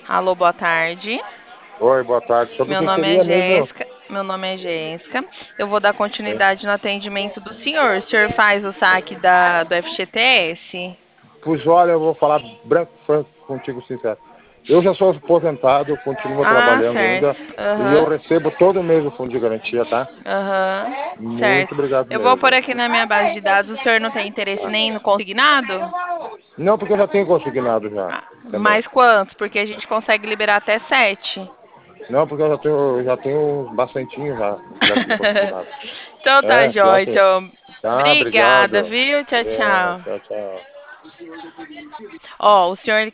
Alô, boa tarde. Oi, boa tarde. Sobre o Meu que nome é seria mesmo? Jéssica. Meu nome é Jéssica. Eu vou dar continuidade no atendimento do senhor. O senhor faz o saque do FGTS? Pois olha, eu vou falar branco e franco contigo, sincero. Eu já sou aposentado, eu continuo Ah, trabalhando certo. ainda e eu Aham. recebo todo mês o fundo de garantia, tá? Aham. Muito Certo. obrigado Eu vou pôr mesmo. aqui na minha base de dados. O senhor não tem interesse nem no consignado? Não, porque eu já tenho consignado já, Ah, também. mais quantos? Porque a gente consegue liberar até 7. Não, porque eu já tenho bastantinho já de consignado. Então tá, É, já jóia. sim. Então, Tá, obrigada, obrigado. viu? Tchau, É, tchau. tchau, tchau. Ó, o senhor